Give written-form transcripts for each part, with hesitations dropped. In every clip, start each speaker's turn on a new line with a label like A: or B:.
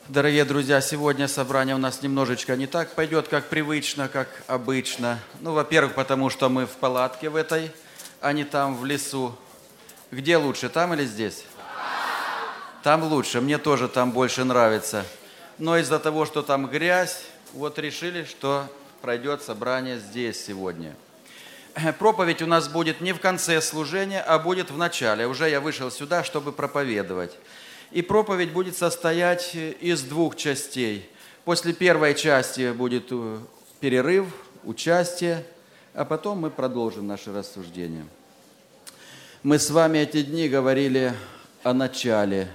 A: Дорогие друзья, сегодня собрание у нас немножечко не так пойдет, как привычно, как обычно. Во-первых, потому что мы в палатке в этой, а не там в лесу. Где лучше, там или здесь? Там лучше, мне тоже там больше нравится. Но из-за того, что там грязь, вот решили, что пройдет собрание здесь сегодня. Проповедь у нас будет не в конце служения, а будет в начале. Уже я вышел сюда, чтобы проповедовать. И проповедь будет состоять из двух частей. После первой части будет перерыв, участие, а потом мы продолжим наше рассуждение. Мы с вами эти дни говорили о начале,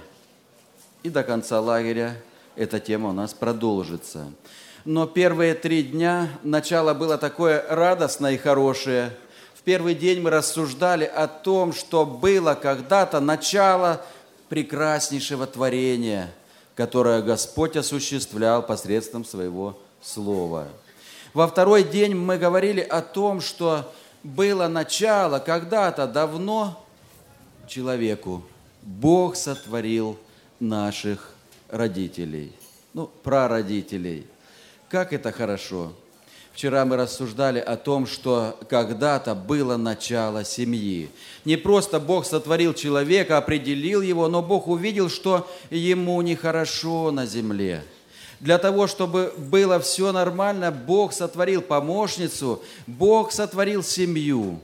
A: и до конца лагеря эта тема у нас продолжится. Но первые 3 дня начало было такое радостное и хорошее. В первый день мы рассуждали о том, что было когда-то начало прекраснейшего творения, которое Господь осуществлял посредством Своего Слова. Во второй день мы говорили о том, что было начало когда-то давно человеку. Бог сотворил наших родителей, прародителей. Как это хорошо! Вчера мы рассуждали о том, что когда-то было начало семьи. Не просто Бог сотворил человека, определил его, но Бог увидел, что ему нехорошо на земле. Для того, чтобы было все нормально, Бог сотворил помощницу, Бог сотворил семью.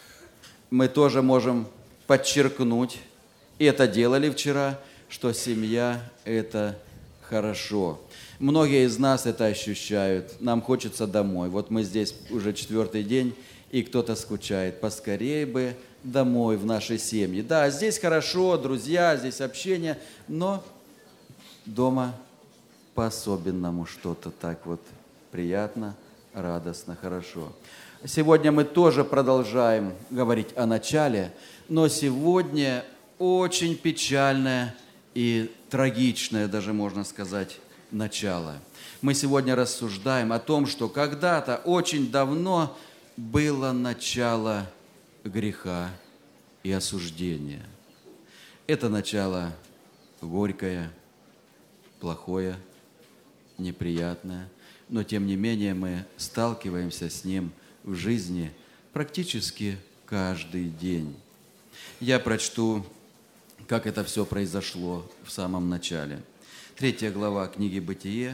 A: Мы тоже можем подчеркнуть, и это делали вчера, что семья – это хорошо. Многие из нас это ощущают. Нам хочется домой. Вот мы здесь уже 4-й день, и кто-то скучает. Поскорее бы домой, в нашей семье. Да, здесь хорошо, друзья, здесь общение, но дома по-особенному что-то так вот приятно, радостно, хорошо. Сегодня мы тоже продолжаем говорить о начале, но сегодня очень печальное и трагичное, даже можно сказать, начало. Мы сегодня рассуждаем о том, что когда-то, очень давно, было начало греха и осуждения. Это начало горькое, плохое, неприятное, но тем не менее мы сталкиваемся с ним в жизни практически каждый день. Я прочту, как это все произошло в самом начале. 3 глава книги «Бытие»,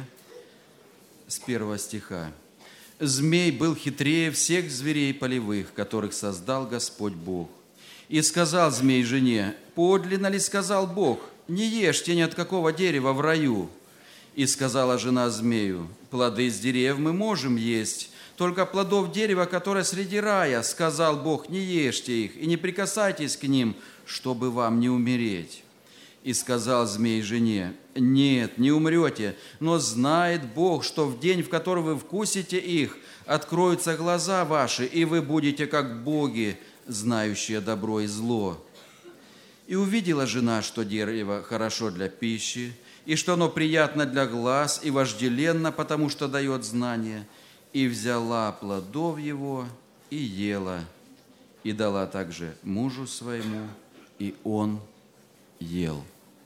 A: с 1 стиха. «Змей был хитрее всех зверей полевых, которых создал Господь Бог. И сказал змей жене: подлинно ли сказал Бог, не ешьте ни от какого дерева в раю? И сказала жена змею: плоды с дерев мы можем есть, только плодов дерева, которое среди рая, сказал Бог, не ешьте их и не прикасайтесь к ним, чтобы вам не умереть. И сказал змей жене: нет, не умрете, но знает Бог, что в день, в который вы вкусите их, откроются глаза ваши, и вы будете как боги, знающие добро и зло. И увидела жена, что дерево хорошо для пищи, и что оно приятно для глаз и вожделенно, потому что дает знание, и взяла плодов его и ела, и дала также мужу своему, и он ел».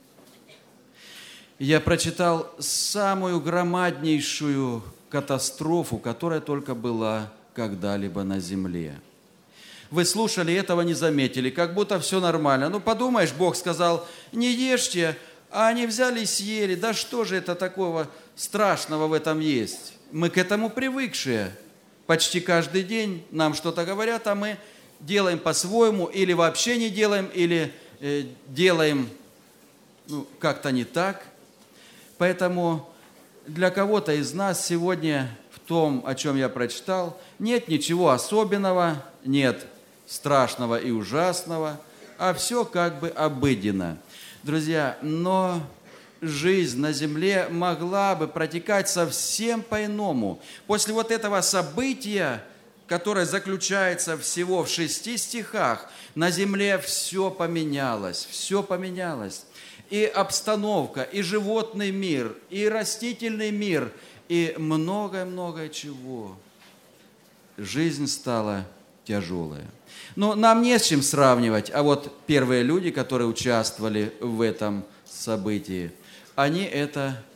A: Я прочитал самую громаднейшую катастрофу, которая только была когда-либо на земле. Вы слушали, этого не заметили, как будто все нормально. Подумаешь, Бог сказал: не ешьте, а они взяли и съели. Да что же это такого страшного в этом есть? Мы к этому привыкшие. Почти каждый день нам что-то говорят, а мы делаем по-своему, или вообще не делаем, или делаем как-то не так. Поэтому для кого-то из нас сегодня в том, о чем я прочитал, нет ничего особенного, нет страшного и ужасного, а все как бы обыденно. Друзья, но жизнь на земле могла бы протекать совсем по-иному. После вот этого события, которое заключается всего в 6 стихах, на земле все поменялось, все поменялось. И обстановка, и животный мир, и растительный мир, и многое-многое чего. Жизнь стала тяжелая. Но нам не с чем сравнивать, а вот первые люди, которые участвовали в этом событии, они это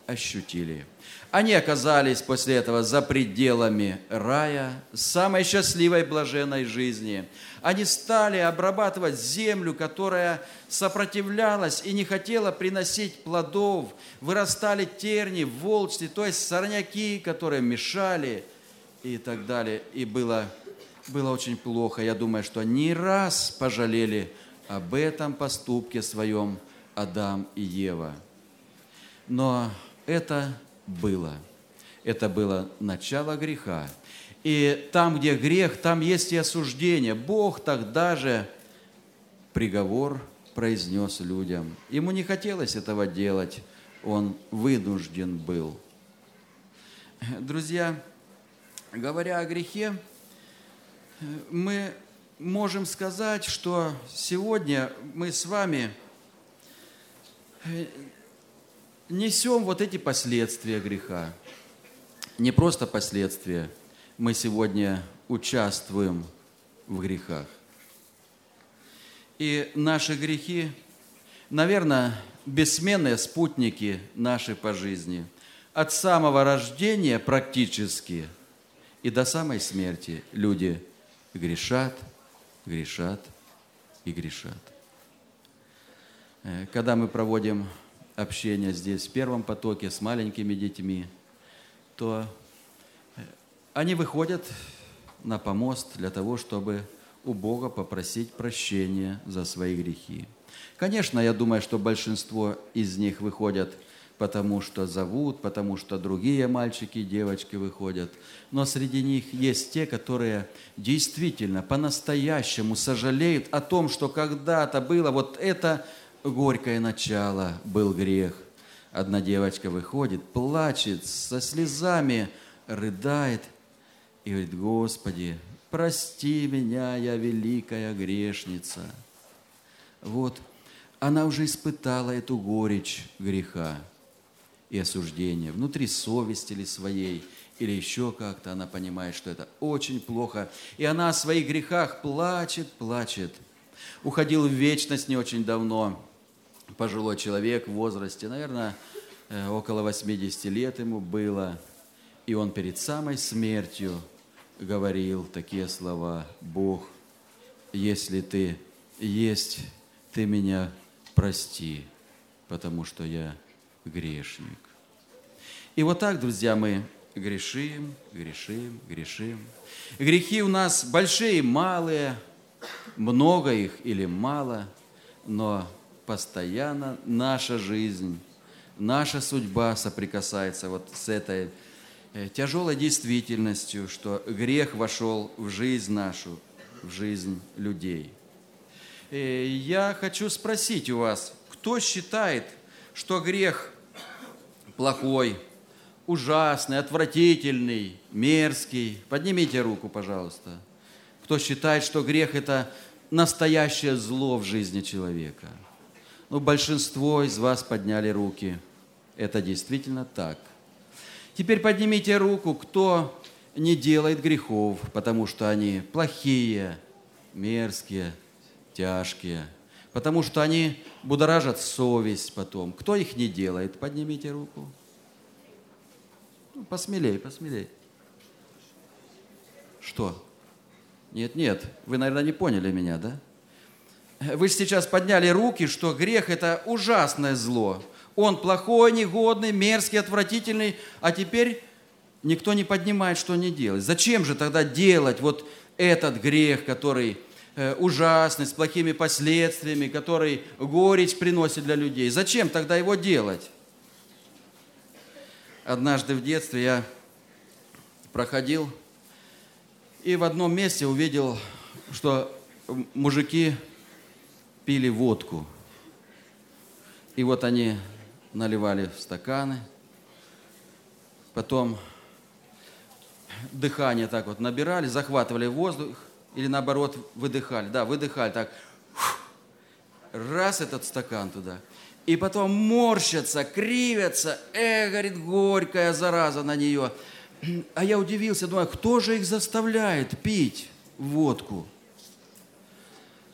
A: ощутили. Они оказались после этого за пределами рая, самой счастливой и блаженной жизни. Они стали обрабатывать землю, которая сопротивлялась и не хотела приносить плодов. Вырастали терни, волчьи, то есть сорняки, которые мешали и так далее. И было очень плохо. Я думаю, что не раз пожалели об этом поступке своем Адам и Ева. Но это было начало греха. И там, где грех, там есть и осуждение. Бог тогда же приговор произнес людям. Ему не хотелось этого делать, он вынужден был. Друзья, говоря о грехе, мы можем сказать, что сегодня мы с вами несем вот эти последствия греха. Не просто последствия, мы сегодня участвуем в грехах. И наши грехи, наверное, бессменные спутники наши по жизни. От самого рождения практически и до самой смерти люди грешат, грешат и грешат. Когда мы проводим общение здесь в первом потоке с маленькими детьми, то они выходят на помост для того, чтобы у Бога попросить прощения за свои грехи. Конечно, я думаю, что большинство из них выходят потому, что зовут, потому что другие мальчики и девочки выходят. Но среди них есть те, которые действительно по-настоящему сожалеют о том, что когда-то было вот это горькое начало, был грех. Одна девочка выходит, плачет, со слезами рыдает и говорит: «Господи, прости меня, я великая грешница». Вот, она уже испытала эту горечь греха и осуждения внутри совести ли своей, или еще как-то она понимает, что это очень плохо. И она о своих грехах плачет, плачет. Уходил в вечность не очень давно пожилой человек в возрасте, наверное, около 80 лет ему было. И он перед самой смертью говорил такие слова: «Бог, если Ты есть, Ты меня прости, потому что я грешник». И вот так, друзья, мы грешим, грешим, грешим. Грехи у нас большие и малые, много их или мало, но постоянно наша жизнь, наша судьба соприкасается вот с этой тяжелой действительностью, что грех вошел в жизнь нашу, в жизнь людей. И я хочу спросить у вас, кто считает, что грех плохой, ужасный, отвратительный, мерзкий? Поднимите руку, пожалуйста. Кто считает, что грех – это настоящее зло в жизни человека? Ну, большинство из вас подняли руки. Это действительно так. Теперь поднимите руку, кто не делает грехов, потому что они плохие, мерзкие, тяжкие, потому что они будоражат совесть потом. Кто их не делает? Поднимите руку. Ну, посмелей, посмелей. Что? Нет, вы, наверное, не поняли меня, да? Вы же сейчас подняли руки, что грех – это ужасное зло. Он плохой, негодный, мерзкий, отвратительный, а теперь никто не поднимает, что не делать. Зачем же тогда делать вот этот грех, который ужасный, с плохими последствиями, который горечь приносит для людей? Зачем тогда его делать? Однажды в детстве я проходил и в одном месте увидел, что мужики пили водку. И вот они наливали в стаканы, потом дыхание так вот набирали, захватывали воздух или наоборот выдыхали. Да, выдыхали так. Раз этот стакан туда. И потом морщатся, кривятся. Говорит, горькая зараза на нее. А я удивился, думаю, кто же их заставляет пить водку?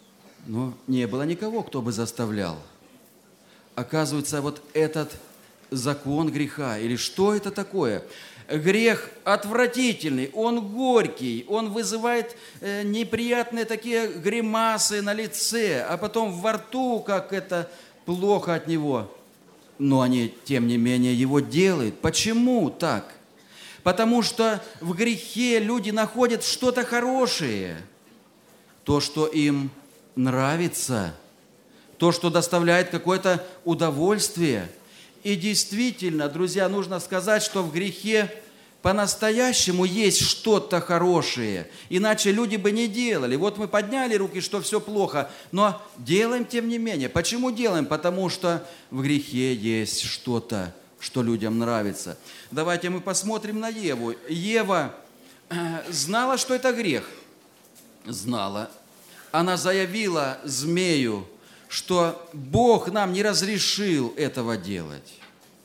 A: Но не было никого, кто бы заставлял. Оказывается, вот этот закон греха, или что это такое? Грех отвратительный, он горький, он вызывает неприятные такие гримасы на лице, а потом во рту, как это плохо от него. Но они, тем не менее, его делают. Почему так? Потому что в грехе люди находят что-то хорошее, то, что им нравится, то, что доставляет какое-то удовольствие. И действительно, друзья, нужно сказать, что в грехе по-настоящему есть что-то хорошее, иначе люди бы не делали. Вот мы подняли руки, что все плохо, но делаем тем не менее. Почему делаем? Потому что в грехе есть что-то, что людям нравится. Давайте мы посмотрим на Еву. Ева знала, что это грех? Знала. Она заявила змею, что Бог нам не разрешил этого делать.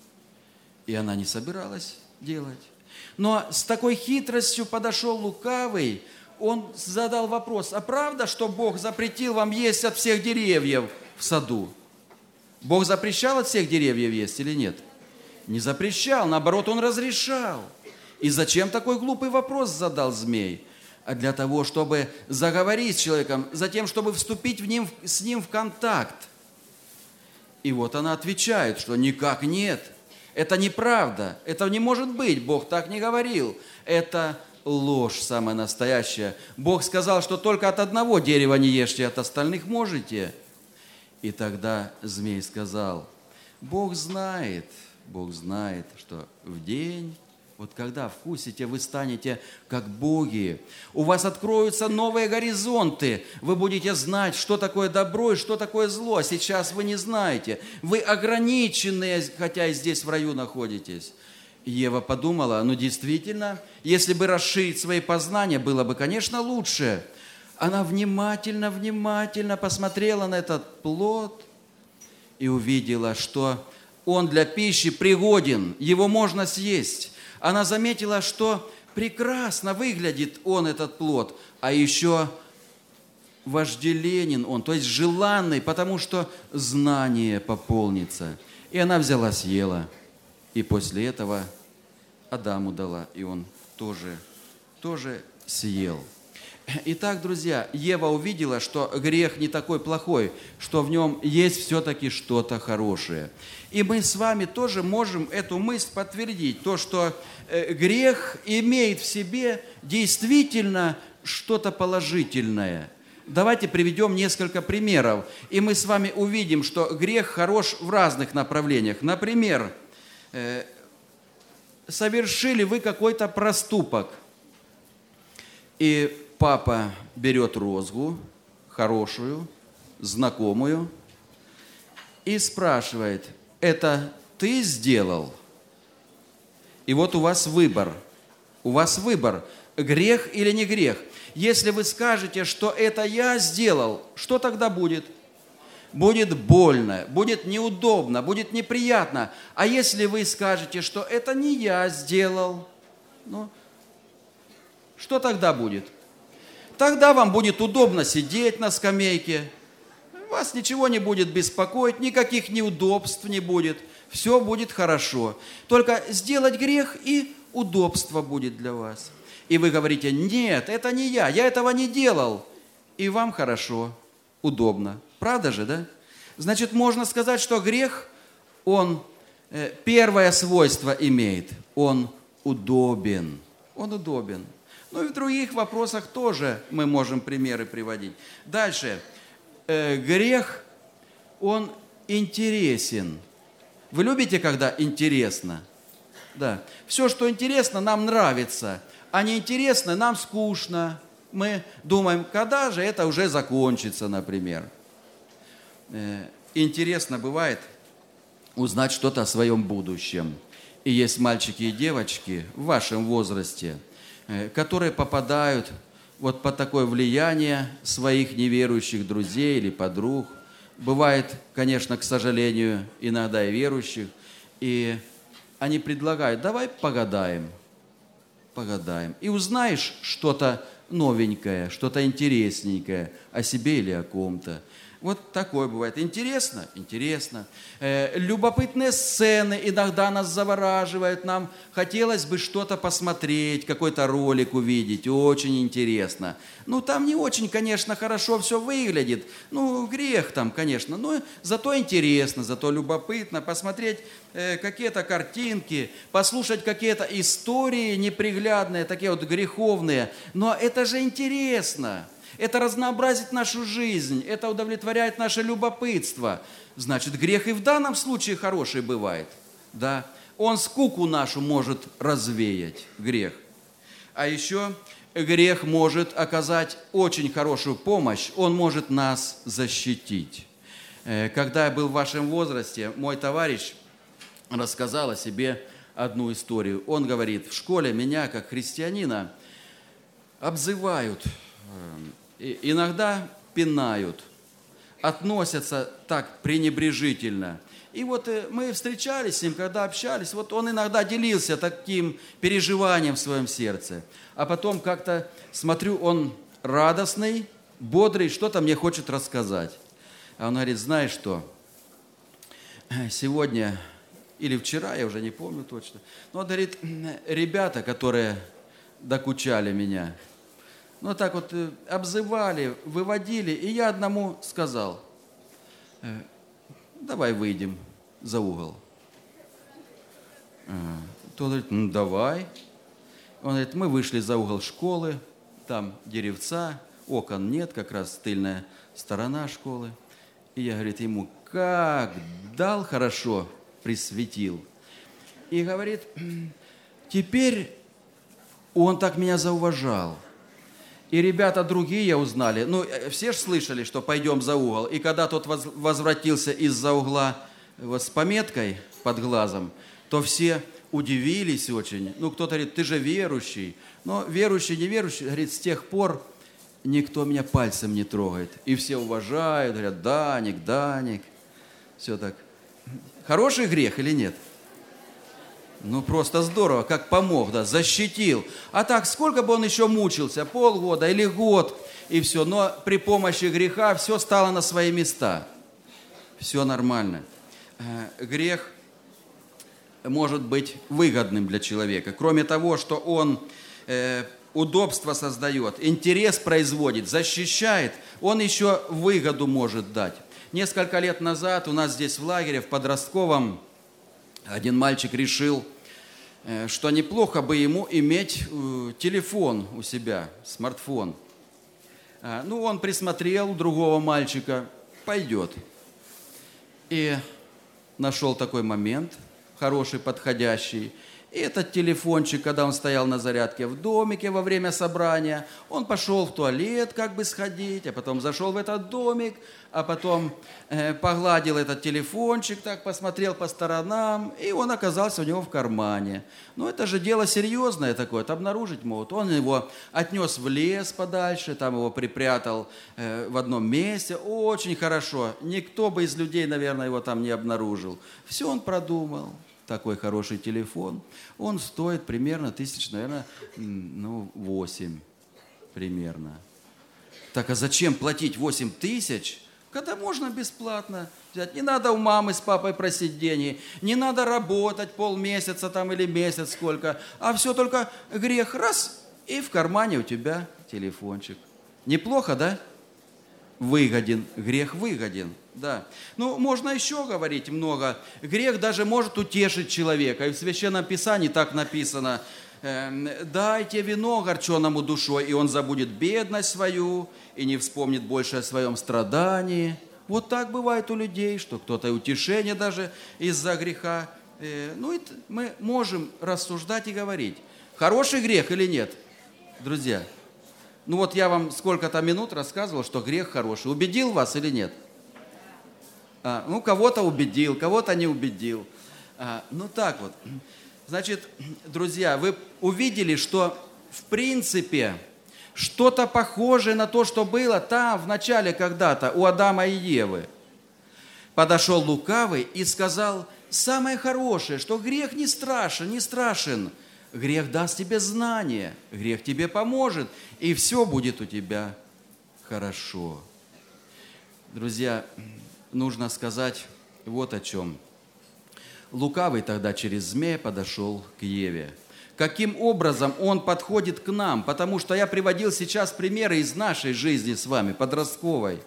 A: И она не собиралась делать. Но с такой хитростью подошел лукавый, он задал вопрос: а правда, что Бог запретил вам есть от всех деревьев в саду? Бог запрещал от всех деревьев есть или нет? Не запрещал, наоборот, Он разрешал. И зачем такой глупый вопрос задал змей? А для того, чтобы заговорить с человеком, затем, чтобы вступить с ним в контакт. И вот она отвечает, что никак нет. Это неправда, это не может быть, Бог так не говорил. Это ложь самая настоящая. Бог сказал, что только от одного дерева не ешьте, от остальных можете. И тогда змей сказал: Бог знает, что в день, вот когда вкусите, вы станете как боги. У вас откроются новые горизонты. Вы будете знать, что такое добро и что такое зло. Сейчас вы не знаете. Вы ограниченные, хотя и здесь в раю находитесь. И Ева подумала: ну действительно, если бы расширить свои познания, было бы, конечно, лучше. Она внимательно посмотрела на этот плод и увидела, что он для пищи пригоден, его можно съесть. Она заметила, что прекрасно выглядит он, этот плод, а еще вожделенен он, то есть желанный, потому что знание пополнится. И она взяла, съела, и после этого Адаму дала, и он тоже съел. Итак, друзья, Ева увидела, что грех не такой плохой, что в нем есть все-таки что-то хорошее. И мы с вами тоже можем эту мысль подтвердить, то, что грех имеет в себе действительно что-то положительное. Давайте приведем несколько примеров, и мы с вами увидим, что грех хорош в разных направлениях. Например, совершили вы какой-то проступок, и папа берет розгу, хорошую, знакомую, и спрашивает: это ты сделал? И вот у вас выбор, грех или не грех. Если вы скажете, что это я сделал, что тогда будет? Будет больно, будет неудобно, будет неприятно. А если вы скажете, что это не я сделал, ну, что тогда будет? Тогда вам будет удобно сидеть на скамейке, вас ничего не будет беспокоить, никаких неудобств не будет, все будет хорошо. Только сделать грех, и удобство будет для вас. И вы говорите: нет, это не я этого не делал. И вам хорошо, удобно. Правда же, да? Значит, можно сказать, что грех, он первое свойство имеет. Он удобен. Ну и в других вопросах тоже мы можем примеры приводить. Дальше. Грех, он интересен. Вы любите, когда интересно? Да. Все, что интересно, нам нравится, а неинтересно, нам скучно. Мы думаем, когда же это уже закончится, например. Интересно бывает узнать что-то о своем будущем. И есть мальчики и девочки в вашем возрасте, которые попадают вот под такое влияние своих неверующих друзей или подруг. Бывает, конечно, к сожалению, иногда и верующих. И они предлагают: давай погадаем. И узнаешь что-то новенькое, что-то интересненькое о себе или о ком-то. Вот такое бывает. Интересно? Интересно. Любопытные сцены иногда нас завораживают. Нам хотелось бы что-то посмотреть, какой-то ролик увидеть. Очень интересно. Ну, там не очень, конечно, хорошо все выглядит. Ну, грех там, конечно. Но зато интересно, зато любопытно посмотреть какие-то картинки, послушать какие-то истории неприглядные, такие вот греховные. Но это же интересно. Это разнообразит нашу жизнь, это удовлетворяет наше любопытство. Значит, грех и в данном случае хороший бывает. Да? Он скуку нашу может развеять, грех. А еще грех может оказать очень хорошую помощь, он может нас защитить. Когда я был в вашем возрасте, мой товарищ рассказал о себе одну историю. Он говорит, в школе меня, как христианина, обзывают, иногда пинают, относятся так пренебрежительно. И вот мы встречались с ним, когда общались, вот он иногда делился таким переживанием в своем сердце. А потом как-то смотрю, он радостный, бодрый, что-то мне хочет рассказать. А он говорит, знаешь что, сегодня или вчера, я уже не помню точно, но он говорит, ребята, которые докучали меня, ну, так вот обзывали, выводили, и я одному сказал, давай выйдем за угол. Тот говорит, ну, давай. Он говорит, мы вышли за угол школы, там деревца, окон нет, как раз тыльная сторона школы. И я, говорит, ему, как дал хорошо, присветил. И говорит, теперь он так меня зауважал. И ребята другие узнали, ну, все же слышали, что пойдем за угол. И когда тот возвратился из-за угла вот, с пометкой под глазом, то все удивились очень. Ну, кто-то говорит, ты же верующий. Но верующий, неверующий, говорит, с тех пор никто меня пальцем не трогает. И все уважают, говорят, Даник, Даник. Все так. Хороший грех или нет? Ну, просто здорово, как помог, да, защитил. А так, сколько бы он еще мучился, полгода или год, и все. Но при помощи греха все стало на свои места. Все нормально. Грех может быть выгодным для человека. Кроме того, что он удобство создает, интерес производит, защищает, он еще выгоду может дать. Несколько лет назад у нас здесь в лагере, в подростковом, один мальчик решил, что неплохо бы ему иметь телефон у себя, смартфон. Ну, он присмотрел другого мальчика, пойдет. И нашел такой момент, хороший, подходящий. И этот телефончик, когда он стоял на зарядке в домике во время собрания, он пошел в туалет как бы сходить, а потом зашел в этот домик, а потом погладил этот телефончик, так посмотрел по сторонам, и он оказался у него в кармане. Ну, это же дело серьезное такое, это обнаружить могут. Он его отнес в лес подальше, там его припрятал в одном месте, очень хорошо. Никто бы из людей, наверное, его там не обнаружил. Все он продумал. Такой хороший телефон, он стоит примерно 1000, наверное, 8 примерно. Так, а зачем платить 8000, когда можно бесплатно взять? Не надо у мамы с папой просить деньги, не надо работать полмесяца там или месяц сколько, а все только грех раз, и в кармане у тебя телефончик. Неплохо, да? Выгоден, грех выгоден, да. Ну, можно еще говорить много. Грех даже может утешить человека. И в Священном Писании так написано, дайте вино горченому душой, и он забудет бедность свою, и не вспомнит больше о своем страдании. Вот так бывает у людей, что кто-то и утешение даже из-за греха. Ну, и мы можем рассуждать и говорить, хороший грех или нет, друзья? Ну вот я вам сколько-то минут рассказывал, что грех хороший. Убедил вас или нет? Ну, кого-то убедил, кого-то не убедил. Ну так вот. Значит, друзья, вы увидели, что в принципе что-то похожее на то, что было там в начале когда-то у Адама и Евы. Подошел лукавый и сказал самое хорошее, что грех не страшен, не страшен. Грех даст тебе знание, грех тебе поможет, и все будет у тебя хорошо. Друзья, нужно сказать вот о чем. Лукавый тогда через змея подошел к Еве. Каким образом он подходит к нам? Потому что я приводил сейчас примеры из нашей жизни с вами, подростковой.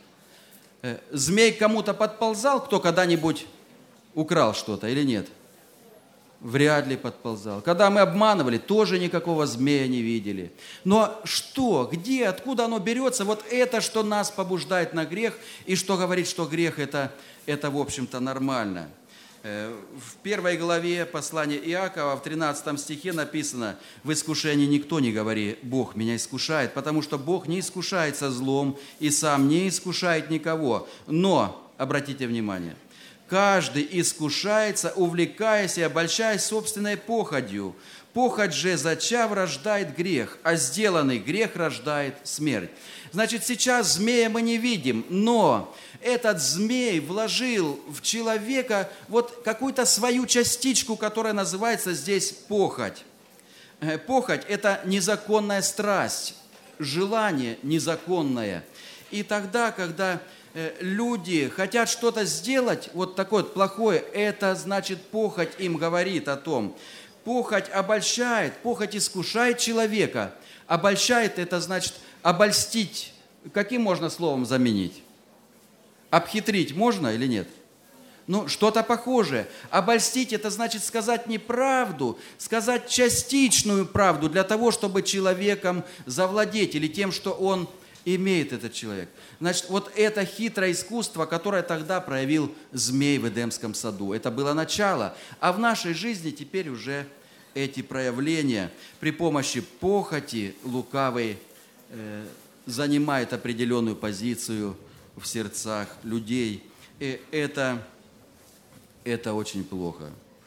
A: Змей к кому-то подползал, кто когда-нибудь украл что-то или нет? Вряд ли подползал. Когда мы обманывали, тоже никакого змея не видели. Но что, где, откуда оно берется? Вот это, что нас побуждает на грех, и что говорит, что грех это в общем-то, нормально. В 1 главе послания Иакова, в 13 стихе написано: «В искушении никто не говори, Бог меня искушает, потому что Бог не искушается злом и сам не искушает никого. Но, обратите внимание, каждый искушается, увлекаясь и обольщаясь собственной похотью. Похоть же, зачав, рождает грех, а сделанный грех рождает смерть». Значит, сейчас змея мы не видим, но этот змей вложил в человека вот какую-то свою частичку, которая называется здесь похоть. Похоть – это незаконная страсть, желание незаконное. И тогда, когда люди хотят что-то сделать, вот такое вот плохое, это значит похоть им говорит о том. Похоть обольщает, похоть искушает человека. Обольщает – это значит обольстить. Каким можно словом заменить? Обхитрить можно или нет? Ну, что-то похожее. Обольстить – это значит сказать неправду, сказать частичную правду для того, чтобы человеком завладеть или тем, что он имеет, этот человек. Значит, вот это хитрое искусство, которое тогда проявил змей в Эдемском саду. Это было начало. А в нашей жизни теперь уже эти проявления при помощи похоти лукавой занимает определенную позицию в сердцах людей. И это очень плохо.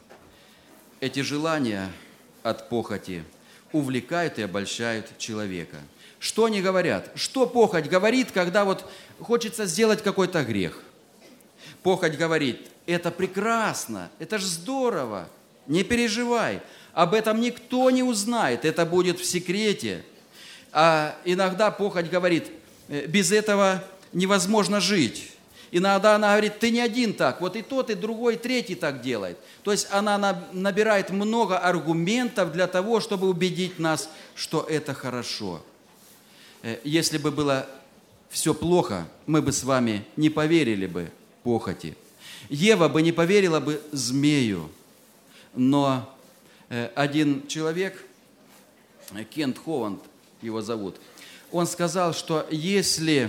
A: Эти желания от похоти увлекают и обольщают человека. Что они говорят? Что похоть говорит, когда вот хочется сделать какой-то грех? Похоть говорит: это прекрасно, это же здорово, не переживай, об этом никто не узнает, это будет в секрете. А иногда похоть говорит: без этого невозможно жить. Иногда она говорит: ты не один так, вот и тот, и другой, и третий так делает. То есть она набирает много аргументов для того, чтобы убедить нас, что это хорошо. Если бы было все плохо, мы бы с вами не поверили бы похоти. Ева бы не поверила бы змею. Но один человек, Кент Хованд его зовут, он сказал, что если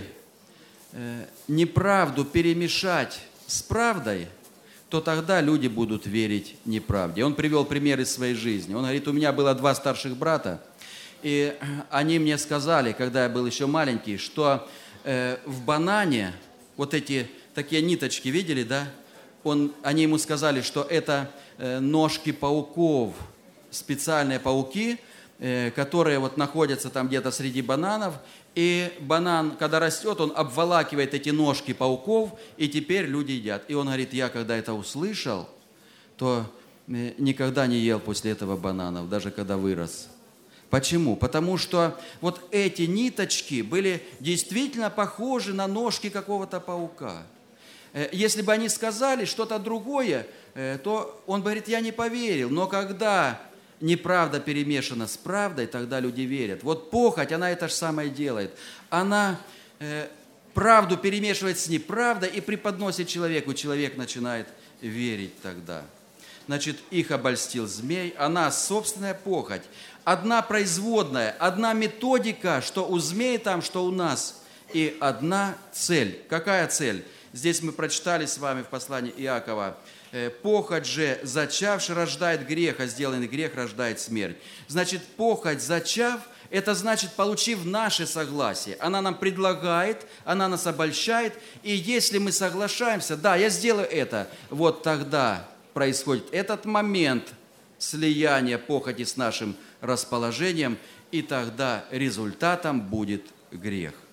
A: неправду перемешать с правдой, то тогда люди будут верить неправде. Он привел пример из своей жизни. Он говорит: у меня было 2 старших брата, и они мне сказали, когда я был еще маленький, что в банане вот эти такие ниточки, видели, да? Они ему сказали, что это ножки пауков, специальные пауки, которые вот находятся там где-то среди бананов, и банан, когда растет, он обволакивает эти ножки пауков, и теперь люди едят. И он говорит: я когда это услышал, то никогда не ел после этого бананов, даже когда вырос. Почему? Потому что вот эти ниточки были действительно похожи на ножки какого-то паука. Если бы они сказали что-то другое, то он говорит: я не поверил. Но когда неправда перемешана с правдой, тогда люди верят. Вот похоть, она это же самое делает. Она правду перемешивает с неправдой и преподносит человеку. Человек начинает верить тогда. Значит, их обольстил змей, она собственная похоть. Одна производная, одна методика, что у змея там, что у нас. И одна цель. Какая цель? Здесь мы прочитали с вами в послании Иакова: «Похоть же, зачавши, рождает грех, а сделанный грех рождает смерть». Значит, похоть, зачав, это значит, получив наше согласие. Она нам предлагает, она нас обольщает, и если мы соглашаемся: да, я сделаю это, вот тогда происходит этот момент слияния похоти с нашим расположением, и тогда результатом будет грех.